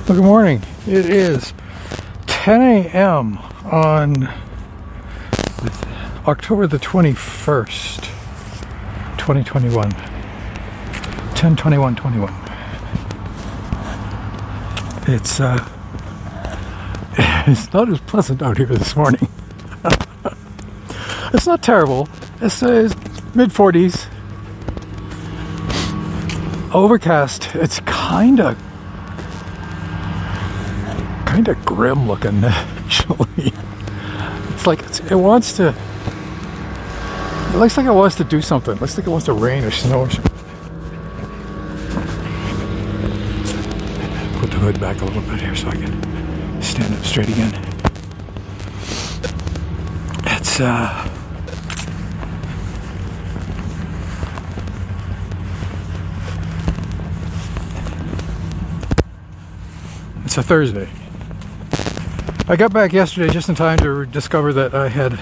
Well, good morning. It is 10 a.m. on October the 21st, 2021. 10/21/21. It's not as pleasant out here this morning. It's not terrible. It's mid-40s. Overcast. It's kind of grim looking, actually. It's like it looks like it wants to do something. It looks like it wants to rain or snow or something. Put the hood back a little bit here so I can stand up straight again. It's a Thursday. I got back yesterday just in time to discover that I had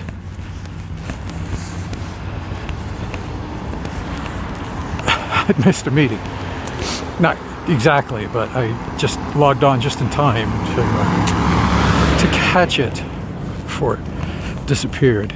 I'd missed a meeting. Not exactly, but I just logged on just in time to catch it before it disappeared.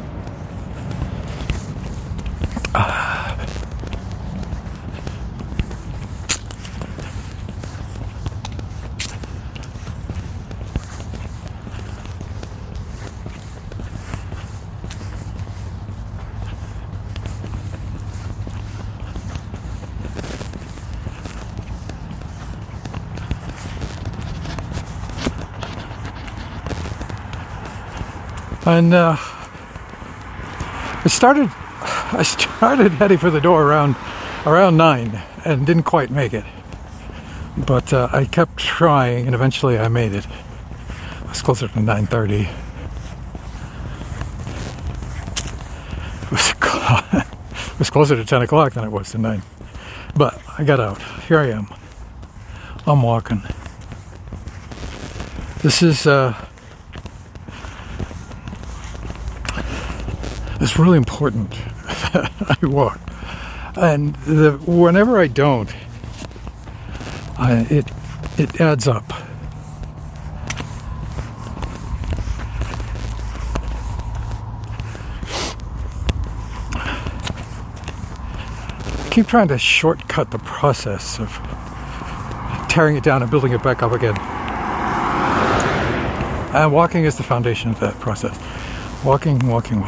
And I started heading for the door around 9 and didn't quite make it. But I kept trying, and eventually I made it. It was closer to 9:30. It was closer to 10 o'clock than it was to 9. But I got out. Here I am. I'm walking. This is it's really important that I walk, and whenever I don't, it adds up. I keep trying to shortcut the process of tearing it down and building it back up again. And walking is the foundation of that process. Walking.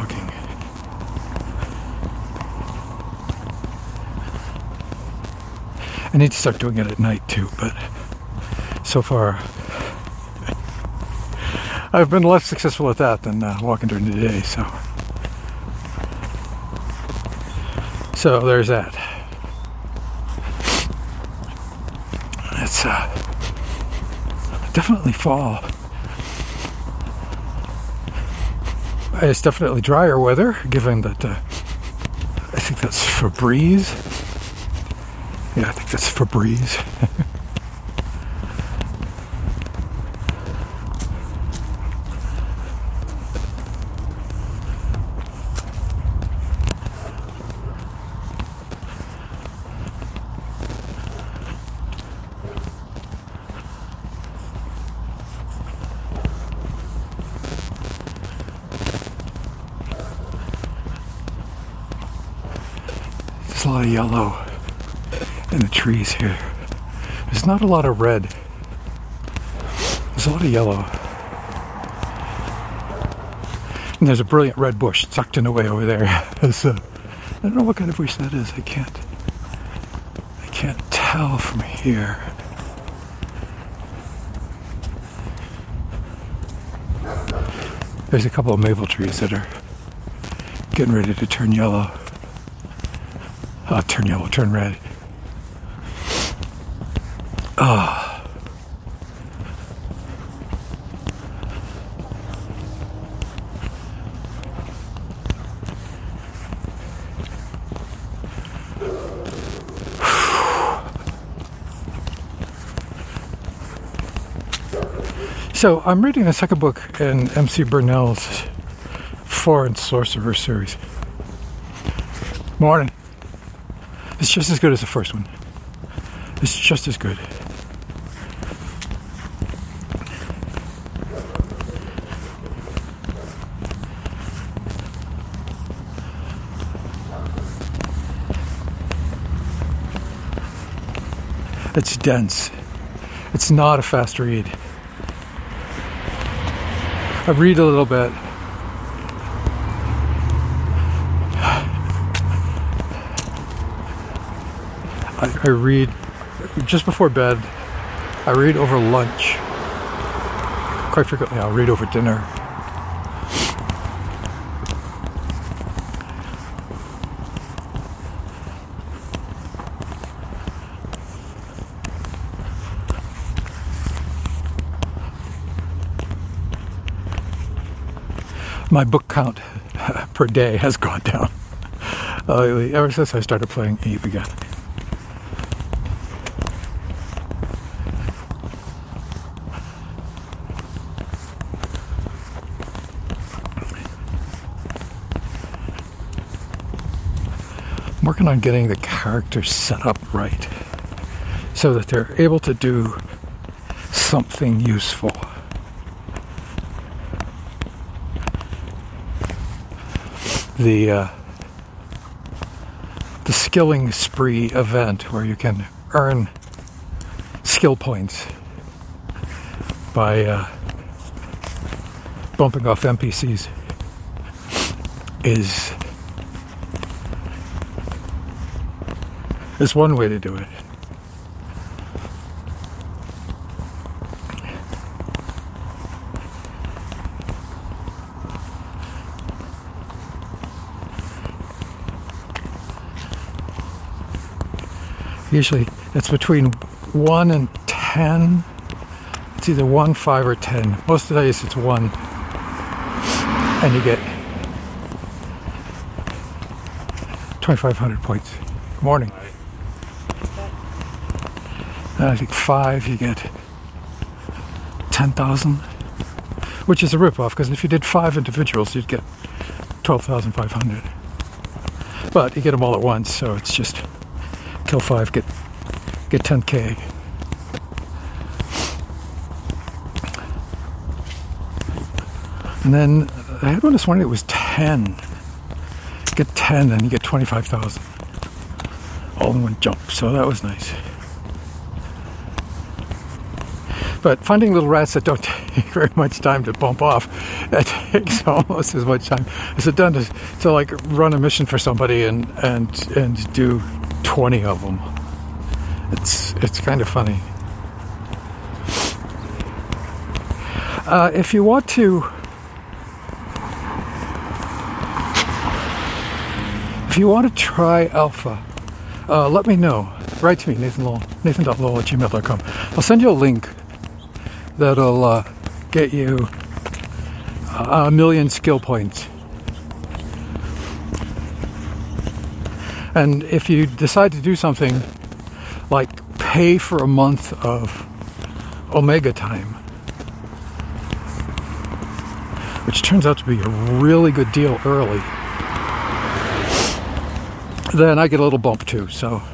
I need to start doing it at night too, but so far I've been less successful at that than walking during the day, so there's that. It's definitely fall. It's definitely drier weather, given that I think that's Febreze. Yeah, I think that's Febreze. There's a lot of yellow in the trees here. There's not a lot of red. There's a lot of yellow. And there's a brilliant red bush tucked in away over there. I don't know what kind of bush that is. I can't tell from here. There's a couple of maple trees that are getting ready to turn yellow. Turn red. So I'm reading the second book in MC Burnell's Foreign Sorcerer series. Morning. It's just as good as the first one. It's just as good. It's dense. It's not a fast read. I read a little bit. I read just before bed. I read over lunch. Quite frequently, I'll read over dinner. My book count per day has gone down ever since I started playing Eve again. I'm working on getting the characters set up right so that they're able to do something useful. The skilling spree event where you can earn skill points by bumping off NPCs is one way to do it. Usually it's between 1 and 10. It's either 1, 5, or 10. Most of the days it's 1. And you get 2,500 points. Good morning. And I think 5 you get 10,000. Which is a ripoff, because if you did 5 individuals you'd get 12,500. But you get them all at once, so it's just kill 5, get 10k. And then I had one this morning that was 10. Get 10 and you get 25,000 all in one jump, so that was nice. But finding little rats that don't take very much time to bump off, that takes almost as much time as it does to like run a mission for somebody and do 20 of them. It's kind of funny. If you want to try alpha, let me know. Write to me, nathan.lowell@gmail.com. I'll send you a link that'll get you 1,000,000 skill points. And if you decide to do something like pay for a month of Omega time, which turns out to be a really good deal early, then I get a little bump too. So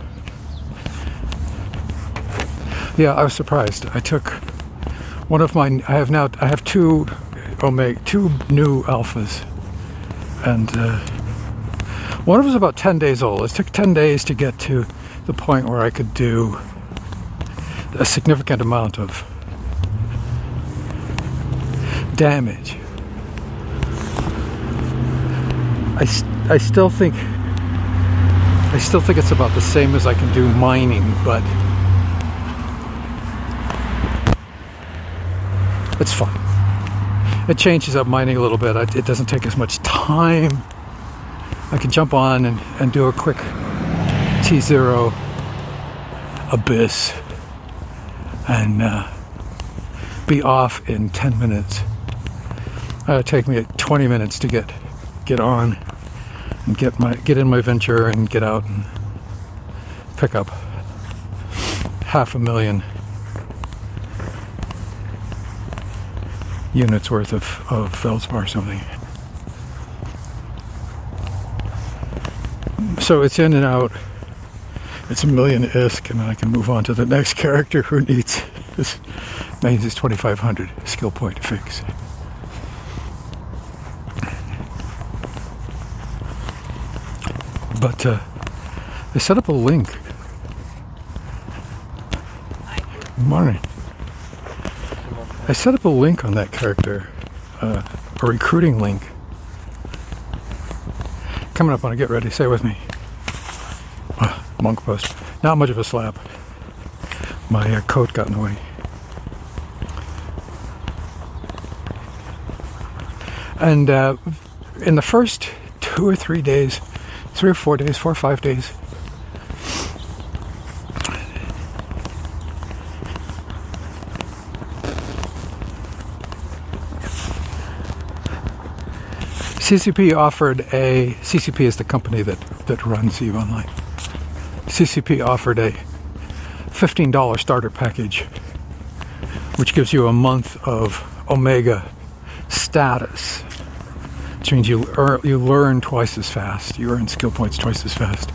yeah, I was surprised. I took one of my, I have two new alphas, and one of them is about 10 days old. It took 10 days to get to the point where I could do a significant amount of damage. I still think it's about the same as I can do mining, but it's fun. It changes up mining a little bit. It doesn't take as much time. I can jump on and do a quick T0 abyss and be off in 10 minutes. It'll take me 20 minutes to get on and get in my venture and get out and pick up 500,000 units worth of Feldspar or something. So it's in and out. It's 1,000,000 ISK, and then I can move on to the next character who needs his 2,500 skill point to fix. But they set up a link Morning. I set up a link on that character, a recruiting link. Coming up on it, get ready, stay with me. Monk post. Not much of a slap. My coat got in the way. And in the first 2 or 3 days, 3 or 4 days, 4 or 5 days, CCP is the company that runs EVE Online. CCP offered a $15 starter package, which gives you a month of Omega status, which means you learn twice as fast, you earn skill points twice as fast.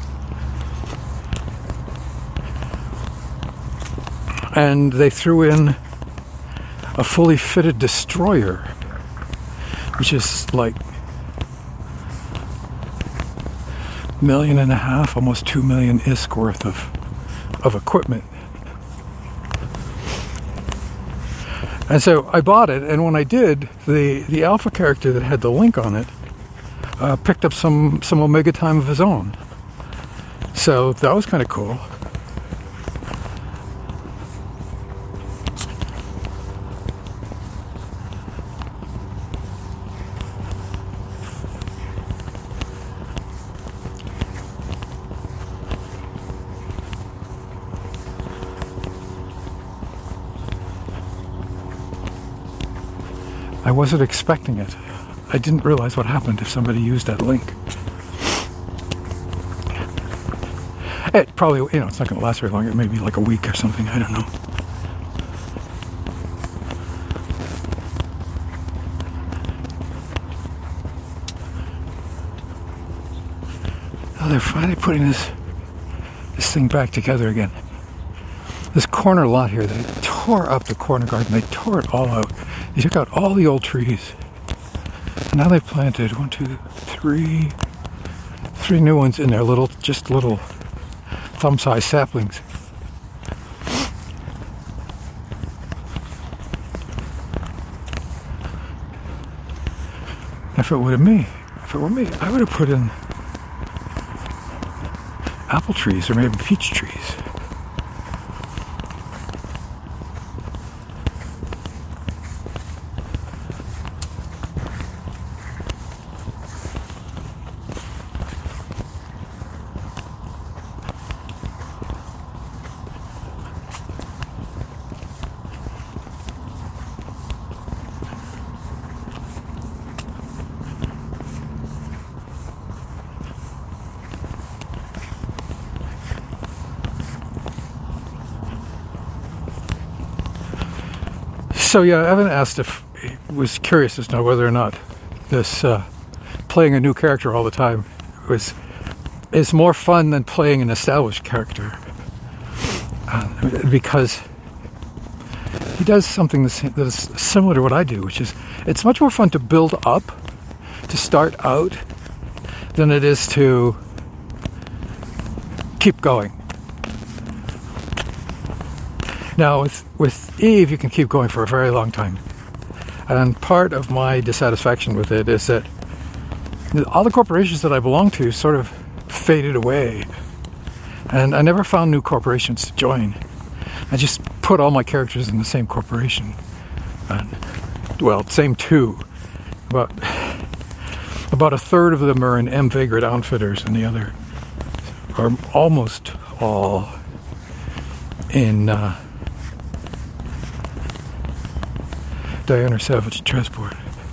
And they threw in a fully fitted destroyer, which is like $1.5 million, almost 2 million ISK worth of equipment. And so I bought it, and when I did, the alpha character that had the link on it picked up some Omega time of his own. So that was kind of cool. I wasn't expecting it. I didn't realize what happened if somebody used that link. It probably, it's not going to last very long. It may be like a week or something. I don't know. Oh, they're finally putting this thing back together again. This corner lot here, they tore up the corner garden. They tore it all out. They took out all the old trees. And now they've planted 3 new ones in there, little thumb-sized saplings. If it were me, I would have put in apple trees or maybe peach trees. So yeah, Evan asked if he was curious as to know whether or not this playing a new character all the time is more fun than playing an established character, because he does something that is similar to what I do, which is it's much more fun to build up, to start out, than it is to keep going. Now, with EVE, you can keep going for a very long time. And part of my dissatisfaction with it is that all the corporations that I belong to sort of faded away. And I never found new corporations to join. I just put all my characters in the same corporation. Same two. About a third of them are in M. Vagrant Outfitters, and the other are almost all in Diana Savage Transport.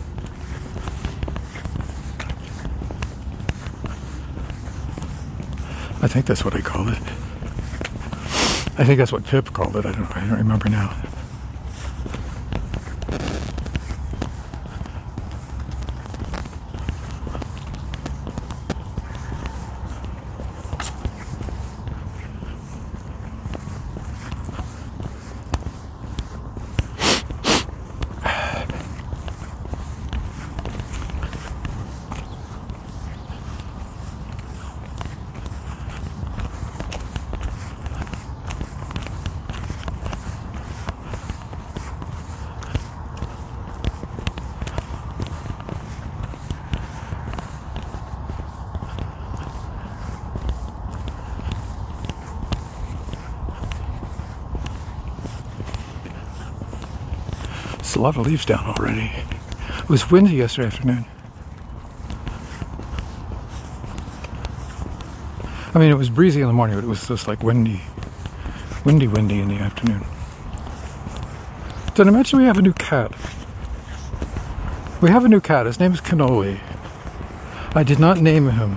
I think that's what I called it. I think that's what Pip called it. I don't remember now. It's a lot of leaves down already. It was windy yesterday afternoon. I mean, it was breezy in the morning, but it was just like windy in the afternoon. Did I mention we have a new cat? We have a new cat. His name is Cannoli. I did not name him.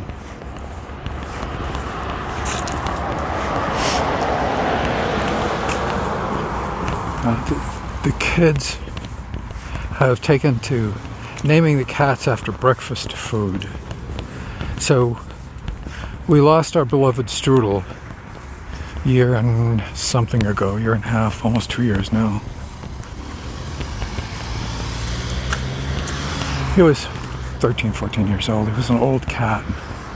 The kids have taken to naming the cats after breakfast food. So we lost our beloved Strudel year and something ago, year and a half, almost 2 years now. He was 13, 14 years old. He was an old cat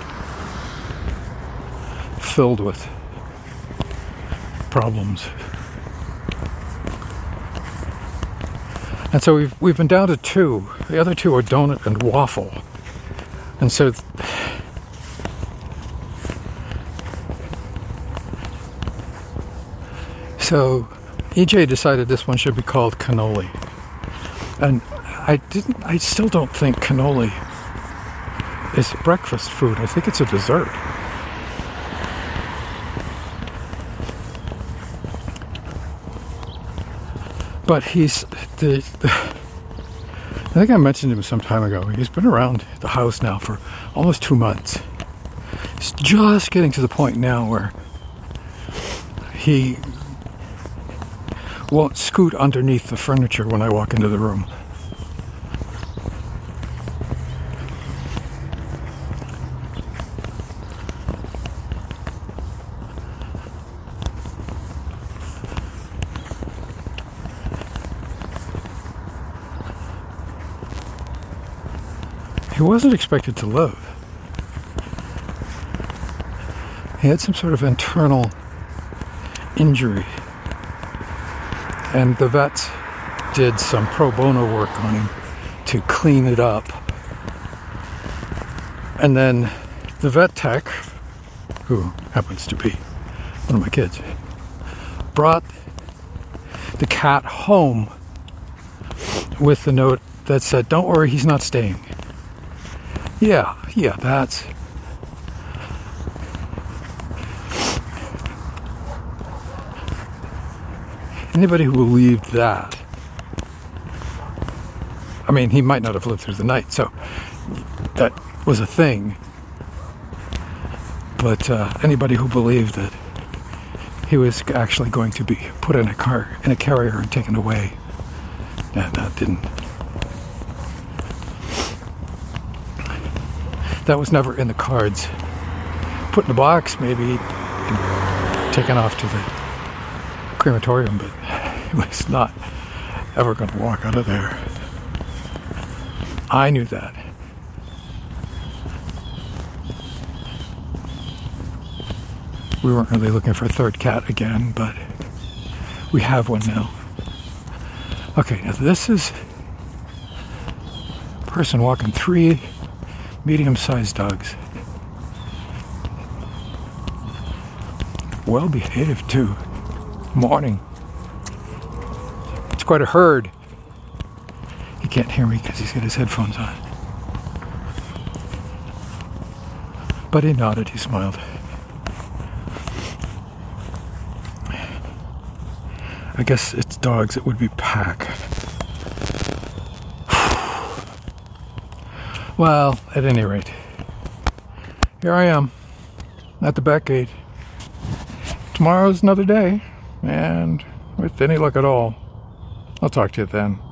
filled with problems. And so we've been down to 2. The other 2 are Donut and Waffle. And so EJ decided this one should be called Cannoli. And I still don't think cannoli is breakfast food. I think it's a dessert. But I think I mentioned him some time ago. He's been around the house now for almost 2 months. He's just getting to the point now where he won't scoot underneath the furniture when I walk into the room. He wasn't expected to live. He had some sort of internal injury. And the vets did some pro bono work on him to clean it up. And then the vet tech, who happens to be one of my kids, brought the cat home with the note that said, "Don't worry, he's not staying." Yeah, that's... Anybody who believed that, I mean, he might not have lived through the night, so that was a thing. But anybody who believed that he was actually going to be put in a carrier and taken away, that didn't. That was never in the cards. Put in a box, maybe, and taken off to the crematorium, but he was not ever going to walk out of there. I knew that. We weren't really looking for a third cat again, but we have one now. Okay, now this is a person walking 3 medium-sized dogs. Well behaved too. Morning. It's quite a herd. He can't hear me because he's got his headphones on. But he nodded, he smiled. I guess it's dogs, it would be pack. Well, at any rate, here I am at the back gate. Tomorrow's another day, and with any luck at all, I'll talk to you then.